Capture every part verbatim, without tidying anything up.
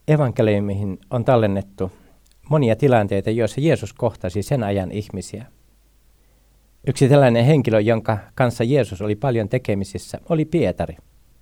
Evankeliumiin on tallennettu monia tilanteita, joissa Jeesus kohtasi sen ajan ihmisiä. Yksi tällainen henkilö, jonka kanssa Jeesus oli paljon tekemisissä, oli Pietari.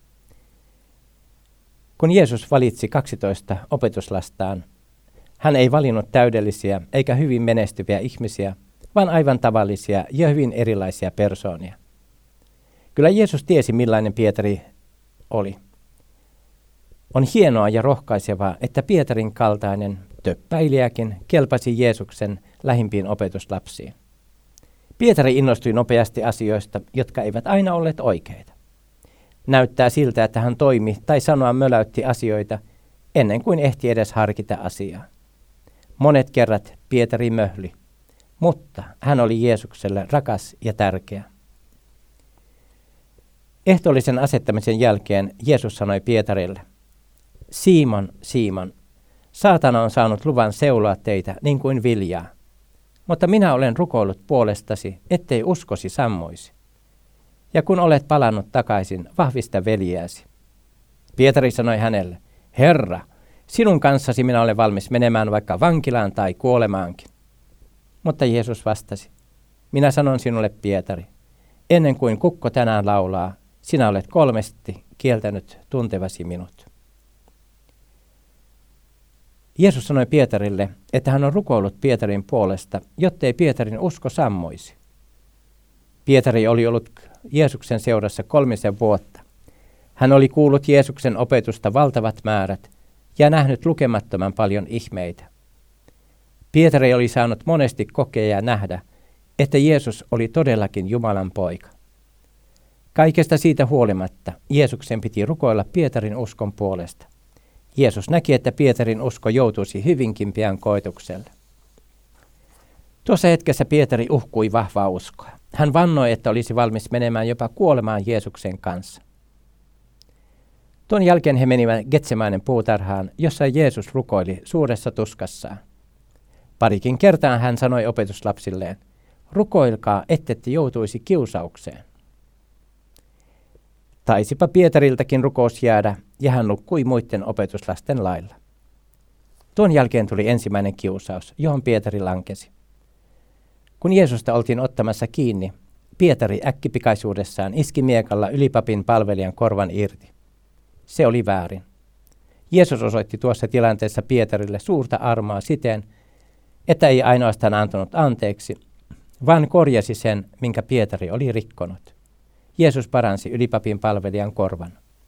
Kun Jeesus valitsi kaksitoista opetuslastaan, hän ei valinnut täydellisiä eikä hyvin menestyviä ihmisiä, vaan aivan tavallisia ja hyvin erilaisia persoonia. Kyllä Jeesus tiesi, millainen Pietari oli. On hienoa ja rohkaisevaa, että Pietarin kaltainen töppäilijäkin kelpasi Jeesuksen lähimpiin opetuslapsiin. Pietari innostui nopeasti asioista, jotka eivät aina olleet oikeita. Näyttää siltä, että hän toimi tai sanoa möläytti asioita ennen kuin ehti edes harkita asiaa. Monet kerrat Pietari möhli, mutta hän oli Jeesukselle rakas ja tärkeä. Ehtoollisen asettamisen jälkeen Jeesus sanoi Pietarille: Siimon, Siimon, saatana on saanut luvan seuloa teitä niin kuin viljaa, mutta minä olen rukoillut puolestasi, ettei uskosi sammuisi. Ja kun olet palannut takaisin, vahvista veljeäsi. Pietari sanoi hänelle: Herra, sinun kanssasi minä olen valmis menemään vaikka vankilaan tai kuolemaankin. Mutta Jeesus vastasi: Minä sanon sinulle, Pietari, ennen kuin kukko tänään laulaa, sinä olet kolmesti kieltänyt tuntevasi minut. Jeesus sanoi Pietarille, että hän on rukoillut Pietarin puolesta, jottei Pietarin usko sammuisi. Pietari oli ollut Jeesuksen seurassa kolmisen vuotta. Hän oli kuullut Jeesuksen opetusta valtavat määrät ja nähnyt lukemattoman paljon ihmeitä. Pietari oli saanut monesti kokea ja nähdä, että Jeesus oli todellakin Jumalan poika. Kaikesta siitä huolimatta Jeesuksen piti rukoilla Pietarin uskon puolesta. Jeesus näki, että Pietarin usko joutuisi hyvinkin pian koetukselle. Tuossa hetkessä Pietari uhkui vahvaa uskoa. Hän vannoi, että olisi valmis menemään jopa kuolemaan Jeesuksen kanssa. Tuon jälkeen he menivät Getsemainen puutarhaan, jossa Jeesus rukoili suuressa tuskassaan. Parikin kertaa hän sanoi opetuslapsilleen: Rukoilkaa, ettette joutuisi kiusaukseen. Taisipa Pietariltakin rukous jäädä, ja hän nukkui muiden opetuslasten lailla. Tuon jälkeen tuli ensimmäinen kiusaus, johon Pietari lankesi. Kun Jeesusta oltiin ottamassa kiinni, Pietari äkkipikaisuudessaan iski miekalla ylipapin palvelijan korvan irti. Se oli väärin. Jeesus osoitti tuossa tilanteessa Pietarille suurta armoa siten, että ei ainoastaan antanut anteeksi, vaan korjasi sen, minkä Pietari oli rikkonut. Jeesus paransi ylipapin palvelijan korvan.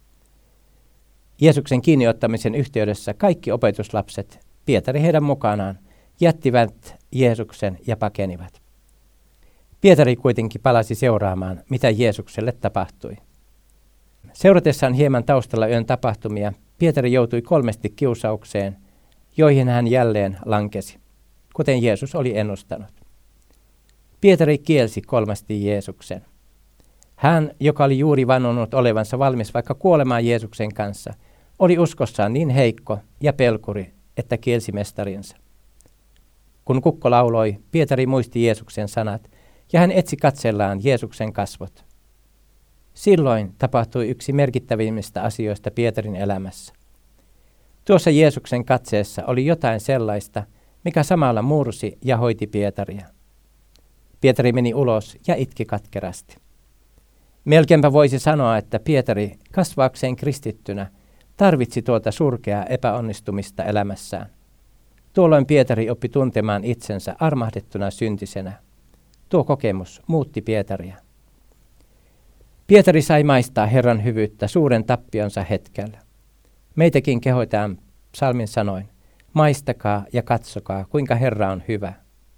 Jeesuksen kiinniottamisen yhteydessä kaikki opetuslapset, Pietari heidän mukanaan, jättivät Jeesuksen ja pakenivat. Pietari kuitenkin palasi seuraamaan, mitä Jeesukselle tapahtui. Seuratessaan hieman taustalla yön tapahtumia, Pietari joutui kolmesti kiusaukseen, joihin hän jälleen lankesi, kuten Jeesus oli ennustanut. Pietari kielsi kolmasti Jeesuksen. Hän, joka oli juuri vannonut olevansa valmis vaikka kuolemaan Jeesuksen kanssa, oli uskossaan niin heikko ja pelkuri, että kielsi mestarinsa. Kun kukko lauloi, Pietari muisti Jeesuksen sanat, ja hän etsi katsellaan Jeesuksen kasvot. Silloin tapahtui yksi merkittävimmistä asioista Pietarin elämässä. Tuossa Jeesuksen katseessa oli jotain sellaista, mikä samalla mursi ja hoiti Pietaria. Pietari meni ulos ja itki katkerasti. Melkeinpä voisi sanoa, että Pietari kasvaakseen kristittynä tarvitsi tuota surkeaa epäonnistumista elämässään. Tuolloin Pietari oppi tuntemaan itsensä armahdettuna syntisenä. Tuo kokemus muutti Pietaria. Pietari sai maistaa Herran hyvyyttä suuren tappionsa hetkellä. Meitäkin kehotetaan psalmin sanoin: maistakaa ja katsokaa, kuinka Herra on hyvä.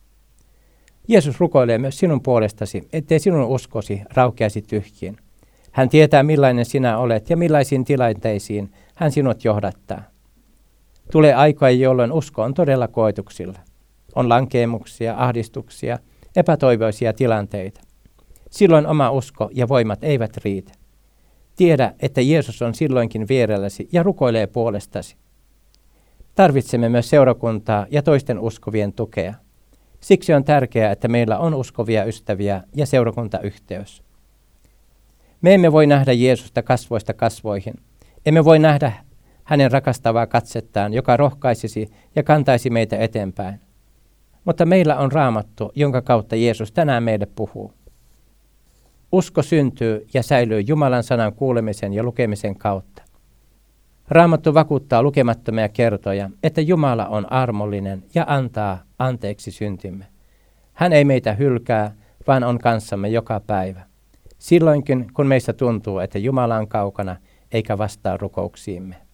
Jeesus rukoilee myös sinun puolestasi, ettei sinun uskosi raukeaisi tyhjiin. Hän tietää, millainen sinä olet ja millaisiin tilanteisiin hän sinut johdattaa. Tulee aikoja, jolloin usko on todella koetuksilla. On lankeemuksia, ahdistuksia, epätoivoisia tilanteita. Silloin oma usko ja voimat eivät riitä. Tiedä, että Jeesus on silloinkin vierelläsi ja rukoilee puolestasi. Tarvitsemme myös seurakuntaa ja toisten uskovien tukea. Siksi on tärkeää, että meillä on uskovia ystäviä ja seurakuntayhteys. Me emme voi nähdä Jeesusta kasvoista kasvoihin. Emme voi nähdä hänen rakastavaa katsettaan, joka rohkaisisi ja kantaisi meitä eteenpäin. Mutta meillä on Raamattu, jonka kautta Jeesus tänään meille puhuu. Usko syntyy ja säilyy Jumalan sanan kuulemisen ja lukemisen kautta. Raamattu vakuuttaa lukemattomia kertoja, että Jumala on armollinen ja antaa anteeksi syntimme. Hän ei meitä hylkää, vaan on kanssamme joka päivä. Silloinkin, kun meistä tuntuu, että Jumala on kaukana eikä vastaa rukouksiimme.